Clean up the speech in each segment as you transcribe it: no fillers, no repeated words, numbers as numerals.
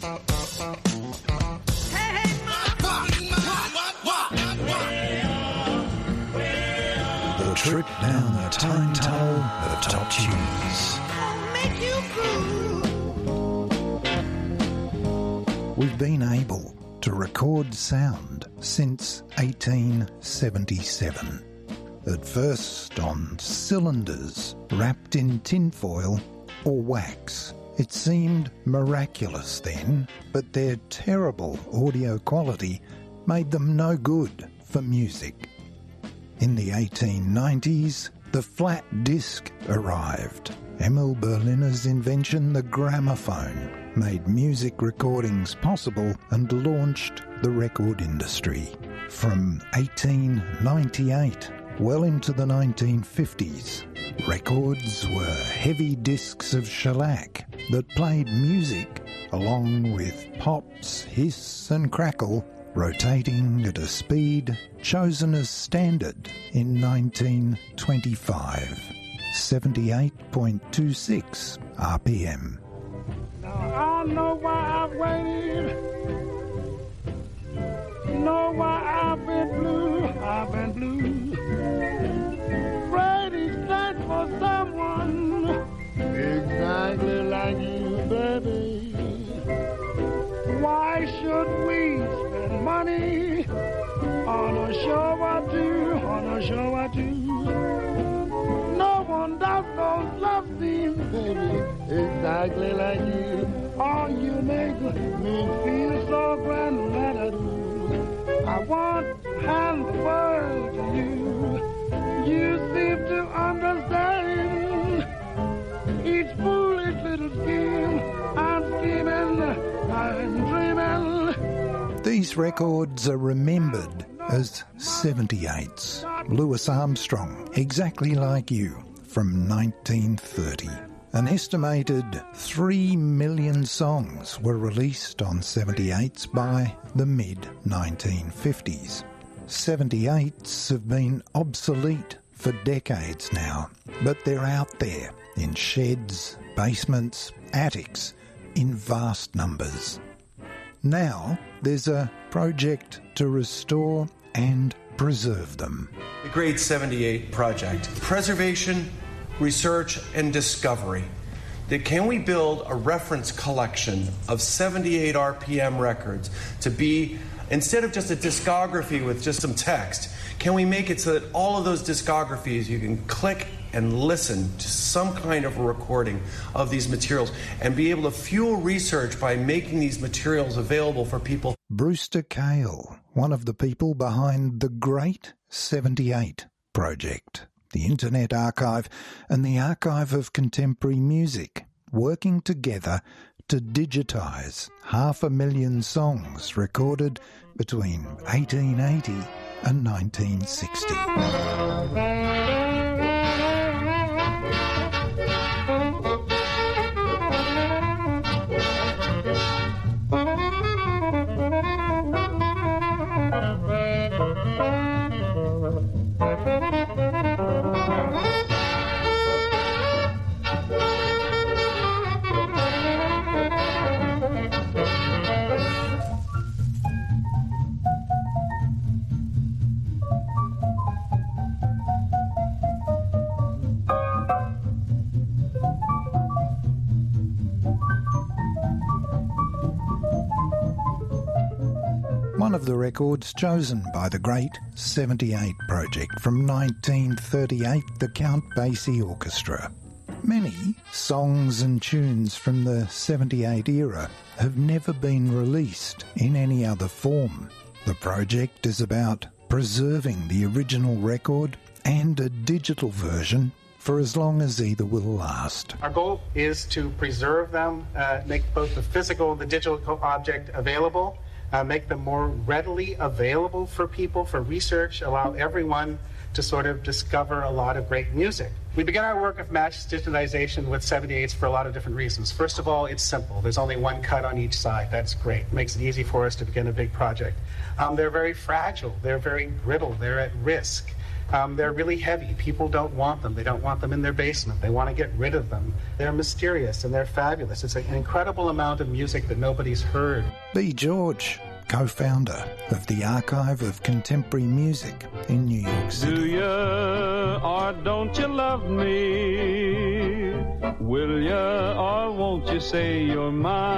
The trip down the time tunnel of top tunes. We've been able to record sound since 1877. At first on cylinders wrapped in tinfoil or wax. It seemed miraculous then, but their terrible audio quality made them no good for music. In the 1890s, the flat disc arrived. Emil Berliner's invention, the gramophone, made music recordings possible and launched the record industry. From 1898 well into the 1950s, records were heavy discs of shellac that played music along with pops, hiss and crackle, rotating at a speed chosen as standard in 1925, 78.26 RPM. Now I know why I've waited, know why I've been blue, Afraid each night for someone exactly like you, baby. Why should we spend money on a show or two, No one does those love scenes, baby, exactly like you. Oh, you make me feel so grand that I do. I want to hand the world to you. You seem to understand each foolish little scheme. I'm scheming, I'm dreaming. These records are remembered as 78s. Louis Armstrong, Exactly Like You, from 1930. An estimated 3 million songs were released on 78s by the mid-1950s. 78s have been obsolete for decades now, but they're out there in sheds, basements, attics, in vast numbers. Now there's a project to restore and preserve them. The Great 78 Project. Preservation, research, and discovery. Can we build a reference collection of 78 RPM records to be, instead of just a discography with just some text, can we make it so that all of those discographies you can click and listen to some kind of a recording of these materials and be able to fuel research by making these materials available for people? Brewster Kahle, one of the people behind the Great 78 Project, the Internet Archive and the Archive of Contemporary Music, working together to digitise 500,000 songs recorded between 1880 and 1960. One of the records chosen by the Great 78 Project from 1938, the Count Basie Orchestra. Many songs and tunes from the 78 era have never been released in any other form. The project is about preserving the original record and a digital version for as long as either will last. Our goal is to preserve them, make both the physical and the digital object available, make them more readily available for people, for research, allow everyone to sort of discover a lot of great music. We began our work of mass digitization with 78s for a lot of different reasons. First of all, it's simple. There's only one cut on each side. That's great. It makes it easy for us to begin a big project. They're very fragile. They're very brittle. They're at risk. They're really heavy. People don't want them. They don't want them in their basement. They want to get rid of them. They're mysterious and they're fabulous. It's an incredible amount of music that nobody's heard. B. George, co-founder of the Archive of Contemporary Music in New York City. Do you or don't you love me? Will you or won't you say you're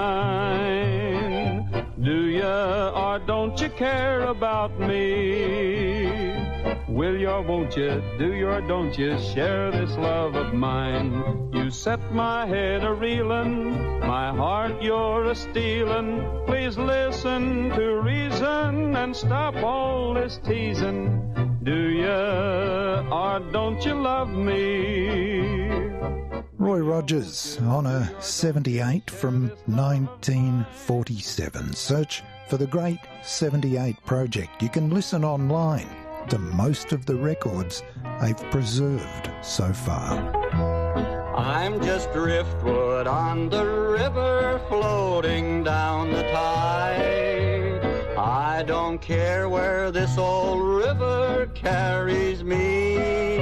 mine? Do you or don't you care about me? Will you or won't you, do you or don't you share this love of mine? You set my head a-reelin', my heart you're a-stealin'. Please listen to reason and stop all this teasing. Do you or don't you love me? Roy Rogers on a 78 from 1947. Search for the Great 78 Project. You can listen online to most of the records they've preserved so far. I'm just driftwood on the river floating down the tide. I don't care where this old river carries me.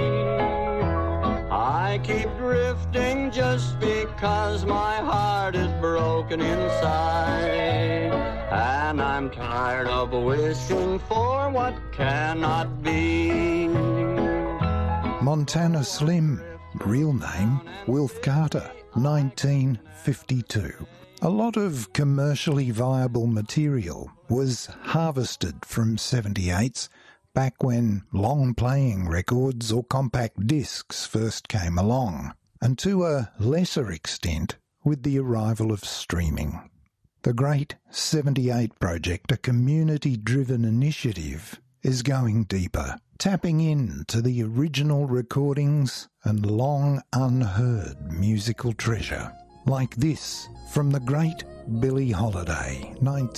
I keep drifting just because my heart is broken inside. And I'm tired of wishing for what cannot be. Montana Slim, real name Wilf Carter, 1952. A lot of commercially viable material was harvested from 78s back when long playing records or compact discs first came along, and to a lesser extent with the arrival of streaming. The Great 78 Project, a community-driven initiative, is going deeper, tapping into the original recordings and long unheard musical treasure, like this from the great Billie Holiday,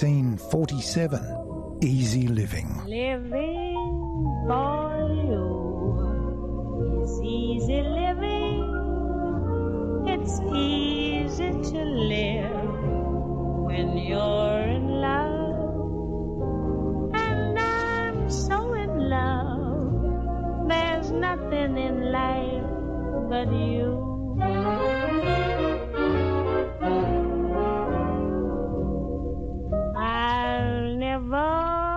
1947, Easy Living. Living for you is easy living. It's easy to live when you're in love, and I'm so in love. There's nothing in life but you. I'll never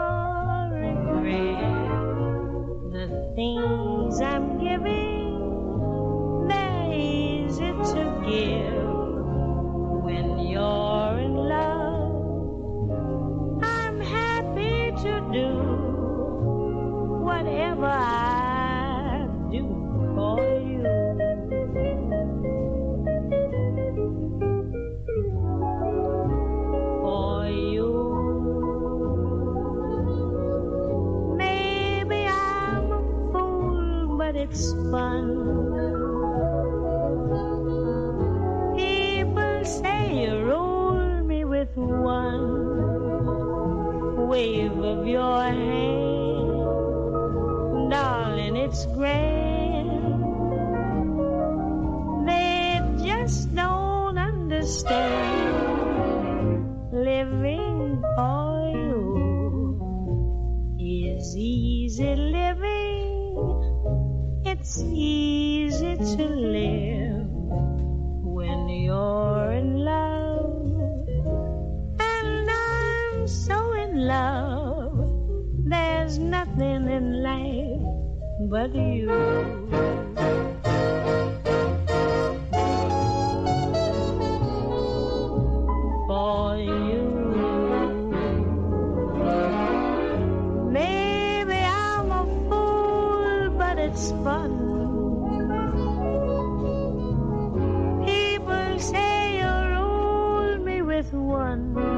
regret the things I'm giving. They're easy to give when you're in love. I'm happy to do whatever I do for you. For you. Maybe I'm a fool, but it's fun. You roll me with one wave of your hand, darling, it's grand. They just don't understand. Living for you is easy living. It's easy to live when you're in love, and I'm so in love. There's nothing in life but you. For you. Maybe I'm a fool, but it's fun. One